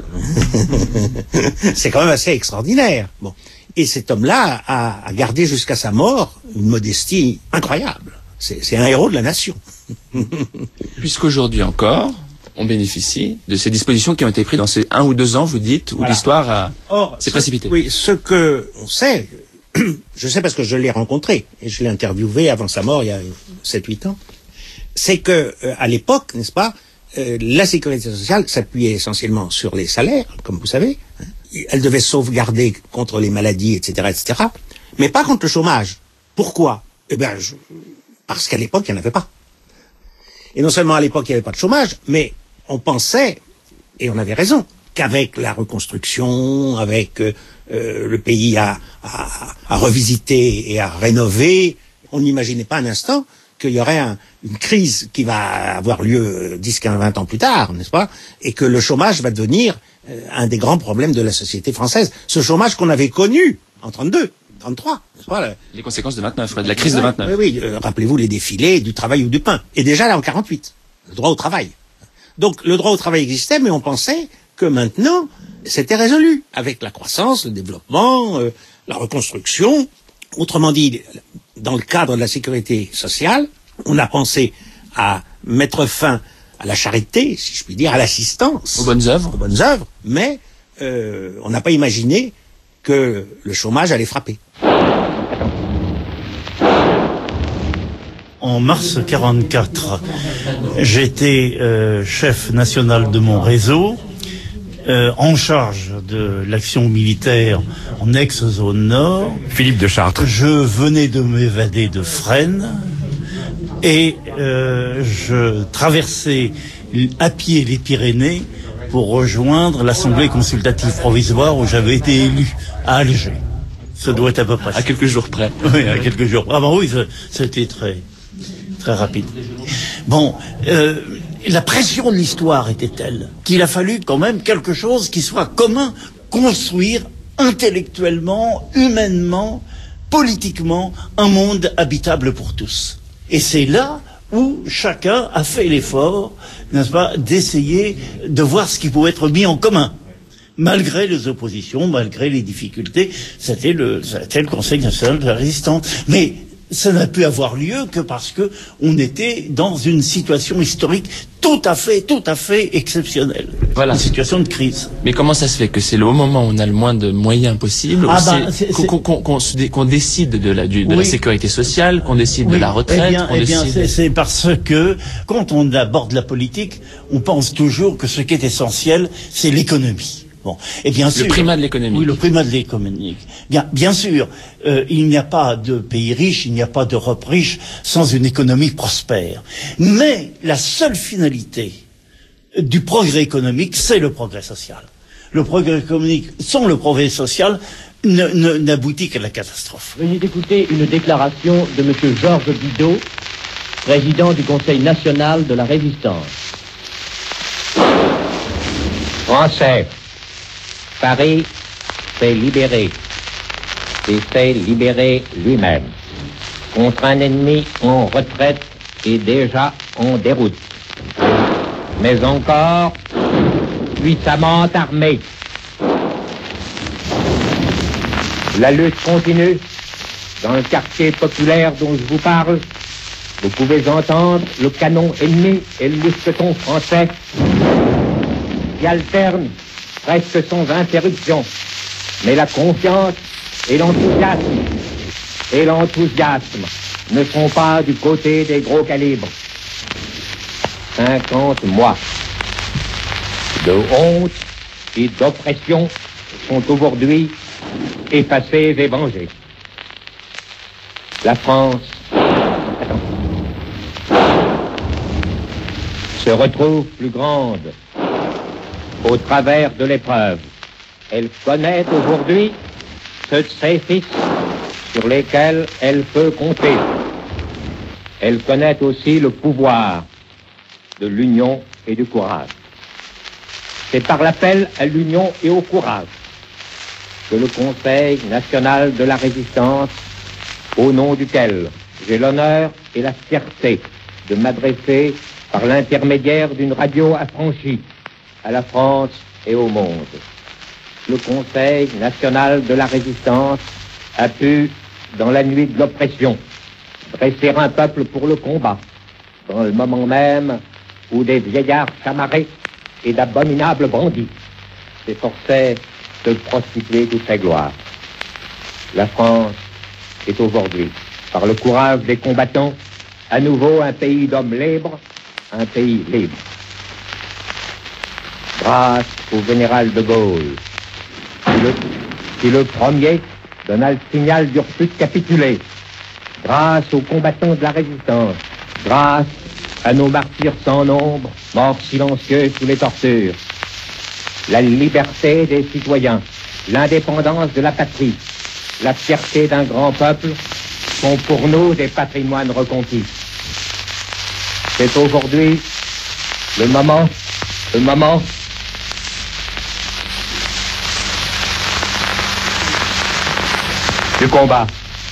C'est quand même assez extraordinaire. Bon. Et cet homme-là a gardé jusqu'à sa mort une modestie incroyable. C'est un héros de la nation. Puisqu'aujourd'hui encore, on bénéficie de ces dispositions qui ont été prises dans ces 1 ou 2 ans, vous dites, où l'histoire s'est précipitée. Oui, ce que on sait, je sais parce que je l'ai rencontré, et je l'ai interviewé avant sa mort il y a 7-8 ans, c'est que à l'époque, n'est-ce pas, la sécurité sociale s'appuyait essentiellement sur les salaires, comme vous savez. Elle devait sauvegarder contre les maladies, etc., etc., mais pas contre le chômage. Pourquoi ? Eh bien, parce qu'à l'époque, il n'y en avait pas. Et non seulement à l'époque, il n'y avait pas de chômage, mais on pensait, et on avait raison, qu'avec la reconstruction, avec le pays à revisiter et à rénover, on n'imaginait pas un instant qu'il y aurait une crise qui va avoir lieu 10, 15, 20 ans plus tard, n'est-ce pas ? Et que le chômage va devenir un des grands problèmes de la société française. Ce chômage qu'on avait connu en 32, 33, n'est-ce pas ? Les conséquences de 29, de la crise de 29. Oui, rappelez-vous les défilés du travail ou du pain. Et déjà là en 48, le droit au travail. Donc le droit au travail existait, mais on pensait que maintenant, c'était résolu, avec la croissance, le développement, la reconstruction. Autrement dit, dans le cadre de la sécurité sociale, on a pensé à mettre fin à la charité, si je puis dire, à l'assistance. Aux bonnes œuvres. Mais on n'a pas imaginé que le chômage allait frapper. En mars 44, j'étais chef national de mon réseau, en charge de l'action militaire en ex-zone nord. Philippe de Chartres. Je venais de m'évader de Fresnes et je traversais à pied les Pyrénées pour rejoindre l'Assemblée consultative provisoire où j'avais été élu à Alger. Ça doit être à peu près. À quelques jours près. Oui, à quelques jours. Ah ben oui, c'était très rapide. Bon, la pression de l'histoire était telle qu'il a fallu quand même quelque chose qui soit commun, construire intellectuellement, humainement, politiquement, un monde habitable pour tous. Et c'est là où chacun a fait l'effort, n'est-ce pas, d'essayer de voir ce qui pouvait être mis en commun. Malgré les oppositions, malgré les difficultés, c'était le Conseil national de la résistance. Mais ça n'a pu avoir lieu que parce que on était dans une situation historique tout à fait exceptionnelle. Voilà. Une situation de crise. Mais comment ça se fait que c'est le moment où on a le moins de moyens possibles, qu'on décide de la sécurité sociale, qu'on décide de la retraite, c'est parce que quand on aborde la politique, on pense toujours que ce qui est essentiel, c'est l'économie. Bon, et bien sûr, le primat de l'économie. Oui, le primat de l'économie. Bien sûr, il n'y a pas de pays riche, il n'y a pas d'Europe riche sans une économie prospère. Mais la seule finalité du progrès économique, c'est le progrès social. Le progrès économique sans le progrès social n'aboutit qu'à la catastrophe. Veuillez écouter une déclaration de M. Georges Bidault, président du Conseil national de la Résistance. Français, Paris s'est libéré et s'est libéré lui-même contre un ennemi en retraite et déjà en déroute, mais encore puissamment armé. La lutte continue dans le quartier populaire dont je vous parle. Vous pouvez entendre le canon ennemi et le mousqueton français qui alternent presque sans interruption. Mais la confiance et l'enthousiasme ne sont pas du côté des gros calibres. 50 mois de honte et d'oppression sont aujourd'hui effacés et vengés. La France se retrouve plus grande au travers de l'épreuve. Elle connaît aujourd'hui ceux de ses fils sur lesquels elle peut compter. Elle connaît aussi le pouvoir de l'union et du courage. C'est par l'appel à l'union et au courage que le Conseil national de la Résistance, au nom duquel j'ai l'honneur et la fierté de m'adresser par l'intermédiaire d'une radio affranchie à la France et au monde. Le Conseil national de la Résistance a pu, dans la nuit de l'oppression, dresser un peuple pour le combat, dans le moment même où des vieillards chamarrés et d'abominables bandits s'efforçaient de prostituer toute sa gloire. La France est aujourd'hui, par le courage des combattants, à nouveau un pays d'hommes libres, un pays libre. Grâce au général de Gaulle, qui le premier donna le signal du refus de capituler, grâce aux combattants de la résistance, grâce à nos martyrs sans nombre, morts silencieux sous les tortures. La liberté des citoyens, l'indépendance de la patrie, la fierté d'un grand peuple sont pour nous des patrimoines reconquis. C'est aujourd'hui le moment du combat.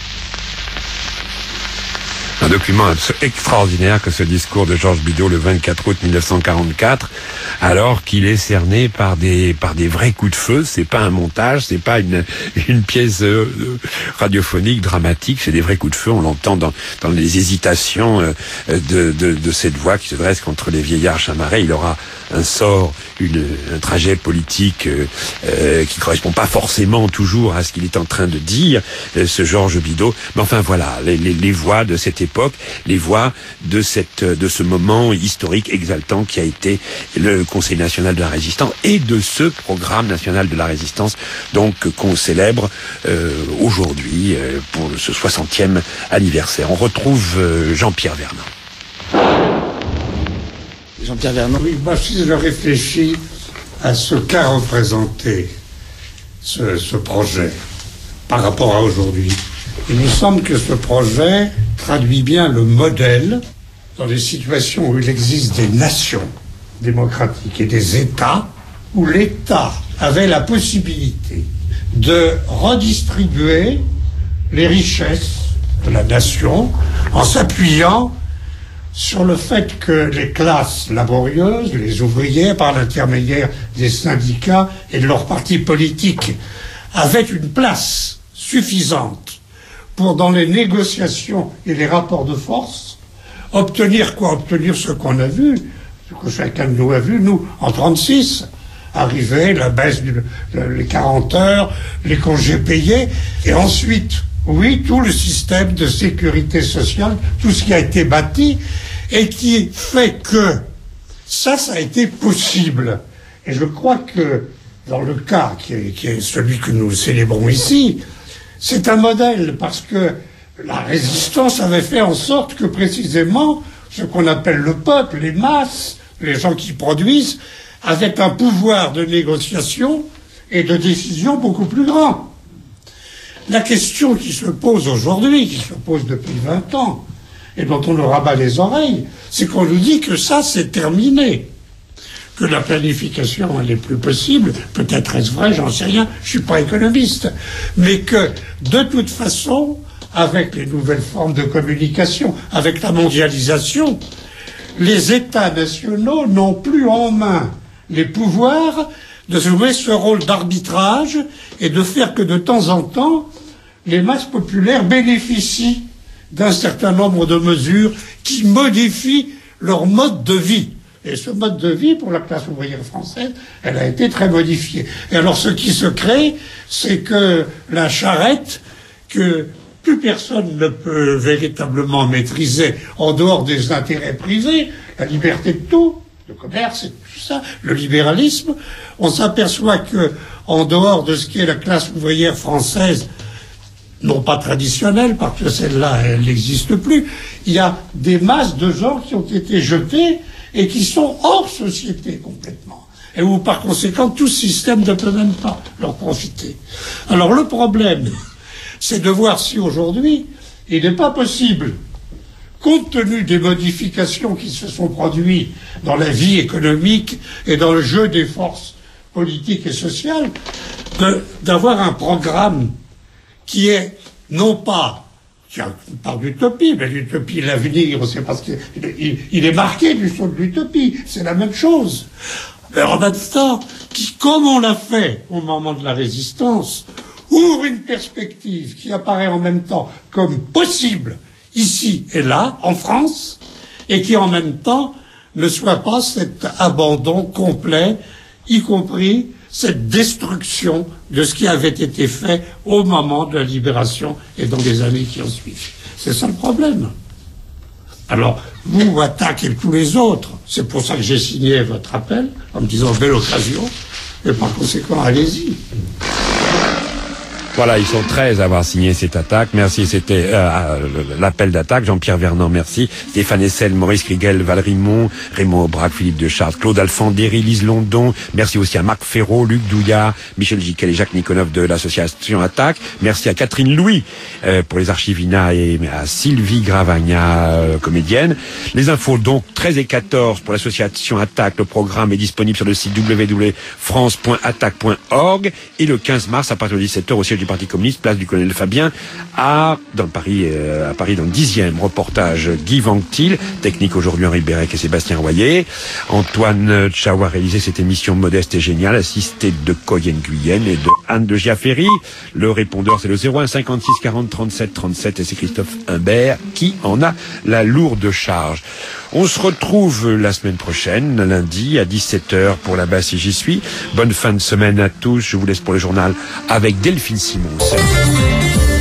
Un document extraordinaire que ce discours de Georges Bidault le 24 août 1944, alors qu'il est cerné par des vrais coups de feu. C'est pas un montage, c'est pas une pièce radiophonique dramatique, c'est des vrais coups de feu. On l'entend dans les hésitations de cette voix qui se dresse contre les vieillards chamarrés. Il aura un sort, un trajet politique qui correspond pas forcément toujours à ce qu'il est en train de dire, ce Georges Bidault. Mais enfin voilà, les voix de cette époque, les voix de ce moment historique exaltant qui a été le Conseil national de la Résistance et de ce programme national de la Résistance, donc qu'on célèbre aujourd'hui pour ce 60e anniversaire. On retrouve Jean-Pierre Vernant. Jean-Pierre Vernant. Oui, moi si je réfléchis à ce qu'a représenté ce projet par rapport à aujourd'hui, il me semble que ce projet traduit bien le modèle dans des situations où il existe des nations démocratiques et des États, où l'État avait la possibilité de redistribuer les richesses de la nation en s'appuyant sur le fait que les classes laborieuses, les ouvriers, par l'intermédiaire des syndicats et de leurs partis politiques, avaient une place suffisante pour, dans les négociations et les rapports de force, obtenir quoi? Obtenir ce qu'on a vu, ce que chacun de nous a vu, nous, en 1936, arriver, la baisse les 40 heures, les congés payés, et ensuite, oui, tout le système de sécurité sociale, tout ce qui a été bâti, et qui fait que ça a été possible. Et je crois que dans le cas qui est celui que nous célébrons ici, c'est un modèle parce que la résistance avait fait en sorte que précisément ce qu'on appelle le peuple, les masses, les gens qui produisent, avaient un pouvoir de négociation et de décision beaucoup plus grand. La question qui se pose aujourd'hui, qui se pose depuis 20 ans, et dont on nous rabat les oreilles, c'est qu'on nous dit que ça, c'est terminé. Que la planification, elle est plus possible. Peut-être est-ce vrai, j'en sais rien, je suis pas économiste. Mais que, de toute façon, avec les nouvelles formes de communication, avec la mondialisation, les États nationaux n'ont plus en main les pouvoirs de jouer ce rôle d'arbitrage et de faire que de temps en temps, les masses populaires bénéficient d'un certain nombre de mesures qui modifient leur mode de vie. Et ce mode de vie, pour la classe ouvrière française, elle a été très modifiée. Et alors ce qui se crée, c'est que la charrette, que plus personne ne peut véritablement maîtriser en dehors des intérêts privés, la liberté de tout, le commerce et tout ça, le libéralisme, on s'aperçoit que, en dehors de ce qui est la classe ouvrière française, non pas traditionnelle, parce que celle-là, elle n'existe plus, il y a des masses de gens qui ont été jetés et qui sont hors société complètement. Et où, par conséquent, tout système ne peut même pas leur profiter. Alors le problème, c'est de voir si aujourd'hui, il n'est pas possible, compte tenu des modifications qui se sont produites dans la vie économique et dans le jeu des forces politiques et sociales, d'avoir un programme qui est, non pas, on parle d'utopie, mais l'utopie, l'avenir, c'est parce qu'il est marqué du saut de l'utopie, c'est la même chose. Mais en même temps, qui, comme on l'a fait au moment de la résistance, ouvre une perspective qui apparaît en même temps comme possible, ici et là, en France, et qui en même temps ne soit pas cet abandon complet, y compris cette destruction de ce qui avait été fait au moment de la libération et dans les années qui ont suivi. C'est ça le problème. Alors, vous, Attaque et tous les autres, c'est pour ça que j'ai signé votre appel, en me disant belle occasion, et par conséquent, allez-y. Voilà, ils sont 13 à avoir signé cette attaque. Merci, c'était l'appel d'attaque. Jean-Pierre Vernant, merci. Stéphane Hessel, Maurice Krigel, Valérie Mont, Raymond Aubrac, Philippe de Chartres, Claude Alfandéry, Lise London. Merci aussi à Marc Ferraud, Luc Douillard, Michel Giquel et Jacques Nikonov de l'association Attaque. Merci à Catherine Louis pour les archives INA et à Sylvie Gravagna, comédienne. Les infos donc 13 et 14 pour l'association Attaque. Le programme est disponible sur le site www.france.attaque.org et le 15 mars à partir de 17h au siège du Parti communiste, place du colonel Fabien, à Paris dans le 10e. Reportage Guy Vanctil, technique aujourd'hui Henri Bérec et Sébastien Royer. Antoine Tchaou a réalisé cette émission modeste et géniale, assisté de Coyenne Guyenne et de Anne de Giaféry. Le répondeur c'est le 01 56 40 37 37 et c'est Christophe Humbert qui en a la lourde charge. On se retrouve la semaine prochaine, lundi à 17h pour la basse si j'y suis. Bonne fin de semaine à tous. Je vous laisse pour le journal avec Delphine Simon.